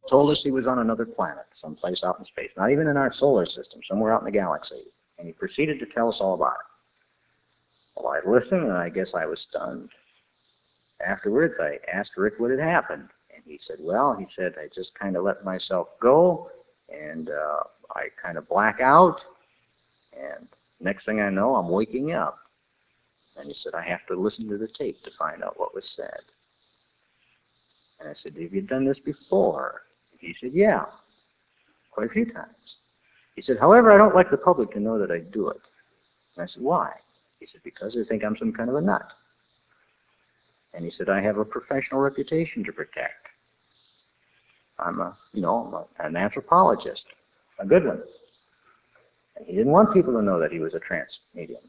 told us he was on another planet, someplace out in space, not even in our solar system, somewhere out in the galaxy. And he proceeded to tell us all about it. Well, I listened, and I guess I was stunned. Afterwards, I asked Rick what had happened. And he said, well, he said, I just kind of let myself go, and I kind of black out, and next thing I know, I'm waking up. And he said, I have to listen to the tape to find out what was said. And I said, have you done this before? He said, yeah, quite a few times. He said, however, I don't like the public to know that I do it. And I said, why? He said, because they think I'm some kind of a nut. And he said, I have a professional reputation to protect. I'm an anthropologist, a good one. And he didn't want people to know that he was a trance medium.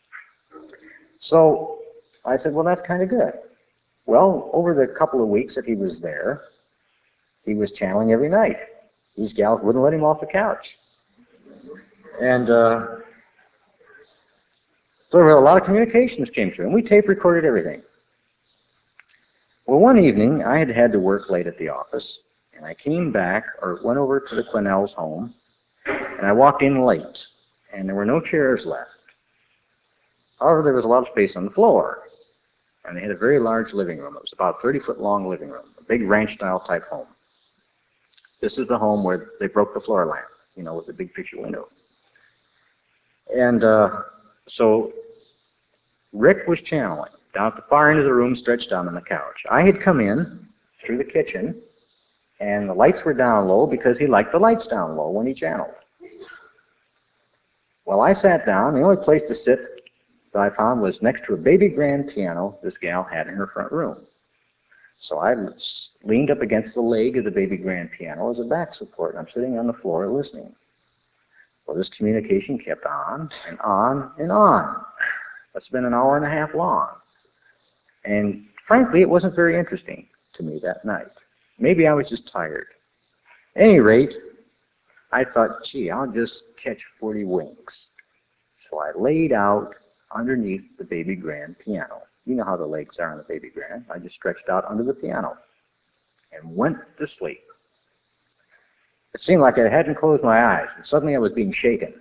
So I said, well, that's kind of good. Well, over the couple of weeks that he was there, he was channeling every night. These gals wouldn't let him off the couch. And so there were a lot of communications came through, and we tape recorded everything. Well, one evening, I had to work late at the office, and I came back, or went over to the Quinnell's home, and I walked in late, and there were no chairs left. However, there was a lot of space on the floor, and they had a very large living room. It was about a 30-foot long living room, a big ranch-style type home. This is the home where they broke the floor lamp, with the big picture window. And so Rick was channeling down at the far end of the room, stretched down on the couch. I had come in through the kitchen, and the lights were down low because he liked the lights down low when he channeled. Well, I sat down. The only place to sit that I found was next to a baby grand piano this gal had in her front room. So I leaned up against the leg of the baby grand piano as a back support, and I'm sitting on the floor listening. Well, this communication kept on and on and on. It's been an hour and a half long. And frankly, it wasn't very interesting to me that night. Maybe I was just tired. At any rate, I thought, gee, I'll just catch 40 winks. So I laid out underneath the baby grand piano. You know how the legs are on the baby grand. I just stretched out under the piano and went to sleep. It seemed like I hadn't closed my eyes, and suddenly I was being shaken.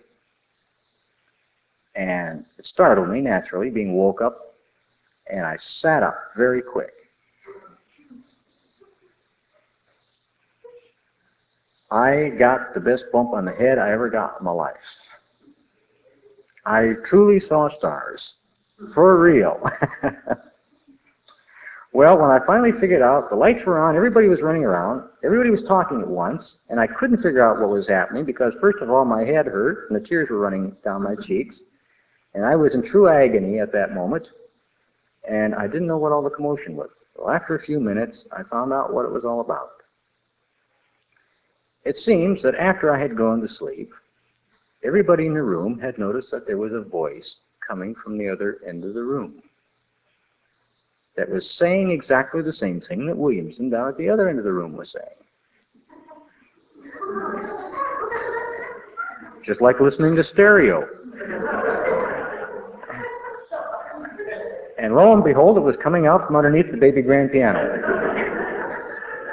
And it startled me, naturally, being woke up, and I sat up very quick. I got the best bump on the head I ever got in my life. I truly saw stars. For real. Well, when I finally figured out, the lights were on, everybody was running around, everybody was talking at once, and I couldn't figure out what was happening because, first of all, my head hurt, and the tears were running down my cheeks, and I was in true agony at that moment, and I didn't know what all the commotion was. Well, after a few minutes, I found out what it was all about. It seems that after I had gone to sleep, everybody in the room had noticed that there was a voice coming from the other end of the room that was saying exactly the same thing that Williamson down at the other end of the room was saying. Just like listening to stereo. And lo and behold, it was coming out from underneath the baby grand piano.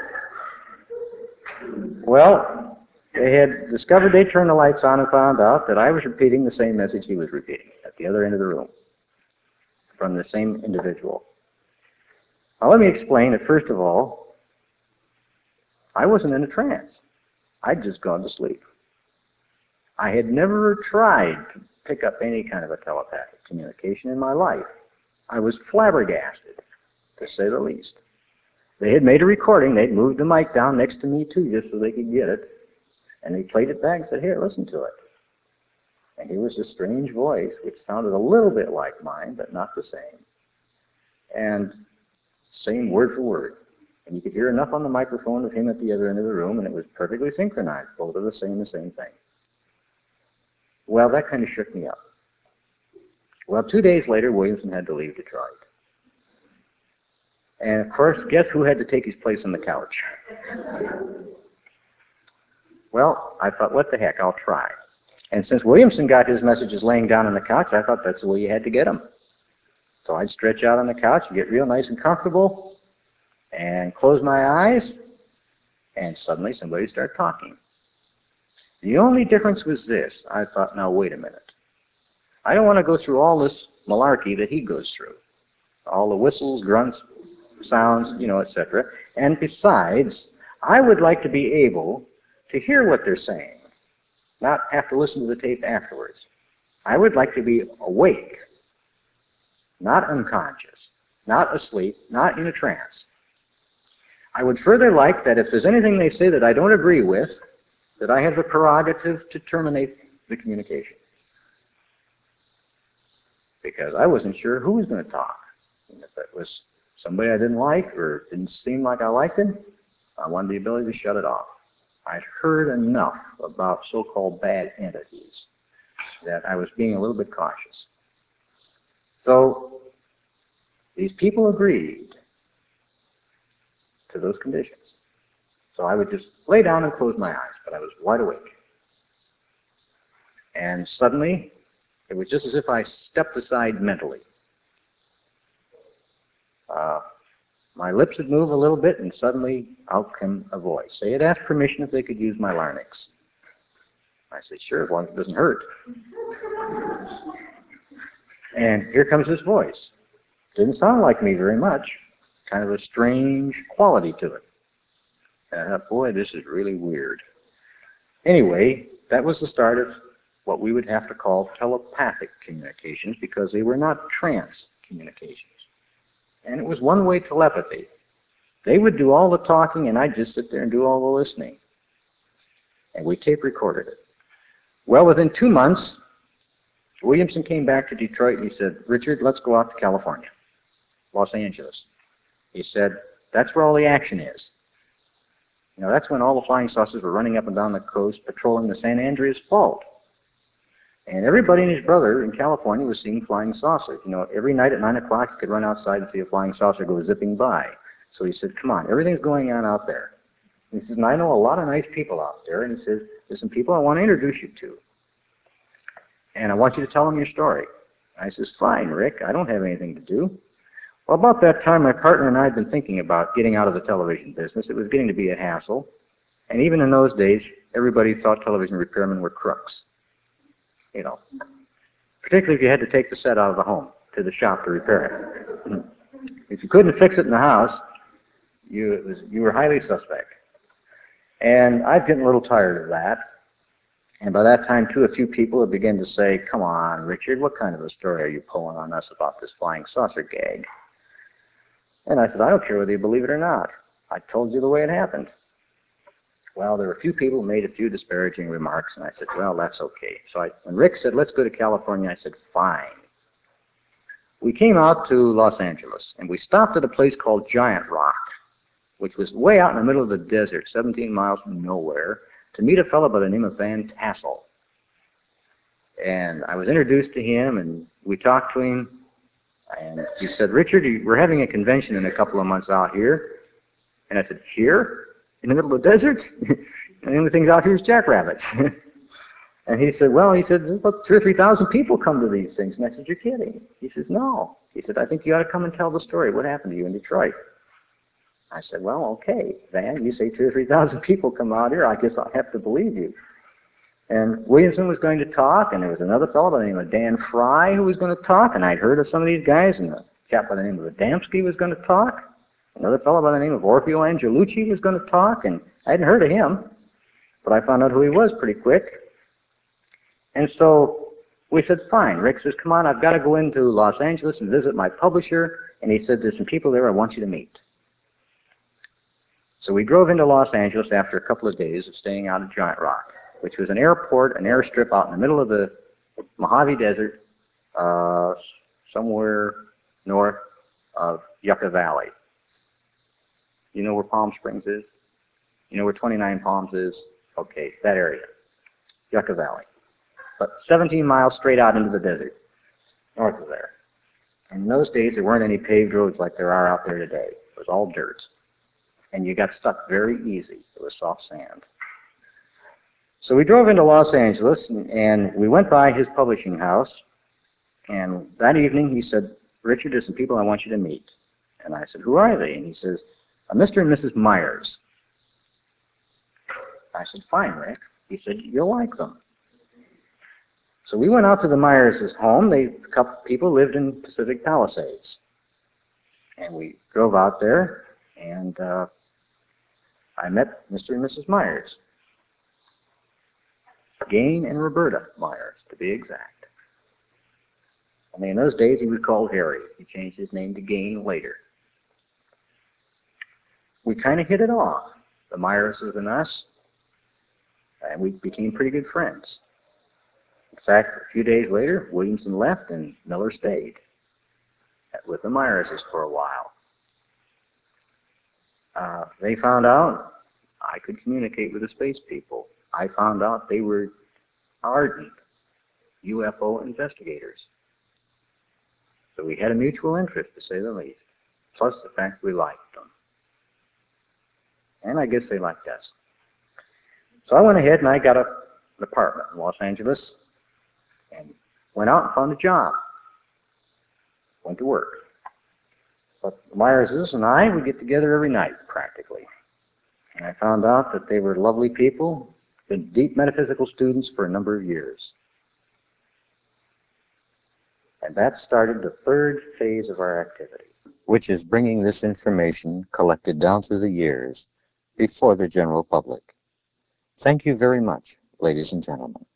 Well, they had discovered they turned the lights on and found out that I was repeating the same message he was repeating at the other end of the room from the same individual. Now, let me explain that, first of all, I wasn't in a trance. I'd just gone to sleep. I had never tried to pick up any kind of a telepathic communication in my life. I was flabbergasted, to say the least. They had made a recording. They'd moved the mic down next to me, too, just so they could get it. And they played it back and said, here, listen to it. And here was a strange voice, which sounded a little bit like mine, but not the same. And same word for word. And you could hear enough on the microphone of him at the other end of the room, and it was perfectly synchronized. Both of us saying the same thing. Well, that kind of shook me up. Well, 2 days later, Williamson had to leave Detroit. And, of course, guess who had to take his place on the couch? Well, I thought, what the heck, I'll try. And since Williamson got his messages laying down on the couch, I thought that's the way you had to get them. So I'd stretch out on the couch and get real nice and comfortable and close my eyes And suddenly somebody started talking. The only difference was this. I thought, now wait a minute. I don't want to go through all this malarkey that he goes through. All the whistles, grunts, sounds, etc. And besides, I would like to be able to hear what they're saying, not have to listen to the tape afterwards. I would like to be awake, not unconscious, not asleep, not in a trance. I would further like that if there's anything they say that I don't agree with, that I have the prerogative to terminate the communication. Because I wasn't sure who was going to talk. And if it was somebody I didn't like or didn't seem like I liked him, I wanted the ability to shut it off. I'd heard enough about so-called bad entities that I was being a little bit cautious. So these people agreed to those conditions. So I would just lay down and close my eyes, but I was wide awake. And suddenly, it was just as if I stepped aside mentally. My lips would move a little bit, and suddenly out came a voice. They had asked permission if they could use my larynx. I said, sure, as long as it doesn't hurt. And here comes this voice. Didn't sound like me very much. Kind of a strange quality to it. And I thought, boy, this is really weird. Anyway, that was the start of what we would have to call telepathic communications, because they were not trance communications. And it was one-way telepathy. They would do all the talking, and I'd just sit there and do all the listening. And we tape recorded it. Well, within 2 months, Williamson came back to Detroit, and he said, Richard, let's go out to California, Los Angeles. He said, that's where all the action is. That's when all the flying saucers were running up and down the coast, patrolling the San Andreas Fault. And everybody and his brother in California was seeing flying saucers. Every night at 9 o'clock, you could run outside and see a flying saucer go zipping by. So he said, come on, everything's going on out there. And he says, and I know a lot of nice people out there. And he says, there's some people I want to introduce you to. And I want you to tell them your story. I says, fine, Rick, I don't have anything to do. Well, about that time, my partner and I had been thinking about getting out of the television business. It was getting to be a hassle. And even in those days, everybody thought television repairmen were crooks. Particularly if you had to take the set out of the home to the shop to repair it. If you couldn't fix it in the house, you were highly suspect. And I'd gotten a little tired of that. And by that time, too, a few people had begun to say, come on, Richard, what kind of a story are you pulling on us about this flying saucer gag? And I said, I don't care whether you believe it or not. I told you the way it happened. Well, there were a few people who made a few disparaging remarks, and I said, well, that's okay. So when Rick said, let's go to California, I said, fine. We came out to Los Angeles, and we stopped at a place called Giant Rock, which was way out in the middle of the desert, 17 miles from nowhere, to meet a fellow by the name of Van Tassel. And I was introduced to him, and we talked to him, and he said, Richard, we're having a convention in a couple of months out here. And I said, here? In the middle of the desert? And the only things out here is jackrabbits. And he said, well, there's about 2,000 or 3,000 people come to these things. And I said, you're kidding. He says, no. He said, I think you ought to come and tell the story. What happened to you in Detroit? I said, well, okay, Van, you say 2,000 or 3,000 people come out here. I guess I'll have to believe you. And Williamson was going to talk, and there was another fellow by the name of Dan Fry who was going to talk, and I'd heard of some of these guys, and a chap by the name of Adamski was going to talk. Another fellow by the name of Orfeo Angelucci was going to talk, and I hadn't heard of him, but I found out who he was pretty quick. And so we said, fine. Rick says, come on, I've got to go into Los Angeles and visit my publisher, and he said, there's some people there I want you to meet. So we drove into Los Angeles after a couple of days of staying out at Giant Rock, which was an airport, an airstrip out in the middle of the Mojave Desert, somewhere north of Yucca Valley. You know where Palm Springs is? You know where 29 Palms is? Okay, that area, Yucca Valley. But 17 miles straight out into the desert, north of there. And in those days, there weren't any paved roads like there are out there today. It was all dirt. And you got stuck very easy. It was soft sand. So we drove into Los Angeles, and we went by his publishing house. And that evening, he said, Richard, there's some people I want you to meet. And I said, who are they? And he says, Mr. and Mrs. Myers. I said, fine, Rick. He said, you'll like them. So we went out to the Myers' home. A couple people lived in Pacific Palisades. And we drove out there, and I met Mr. and Mrs. Myers. Gain and Roberta Myers, to be exact. Only in those days he was called Harry. He changed his name to Gain later. We kind of hit it off, the Myerses and us, and we became pretty good friends. In fact, a few days later, Williamson left and Miller stayed with the Myerses for a while. They found out I could communicate with the space people. I found out they were ardent UFO investigators. So we had a mutual interest, to say the least, plus the fact we liked them. And I guess they liked us. So I went ahead and I got an apartment in Los Angeles and went out and found a job. Went to work. But the Myerses and I would get together every night, practically. And I found out that they were lovely people, been deep metaphysical students for a number of years. And that started the third phase of our activity, which is bringing this information collected down through the years before the general public. Thank you very much, ladies and gentlemen.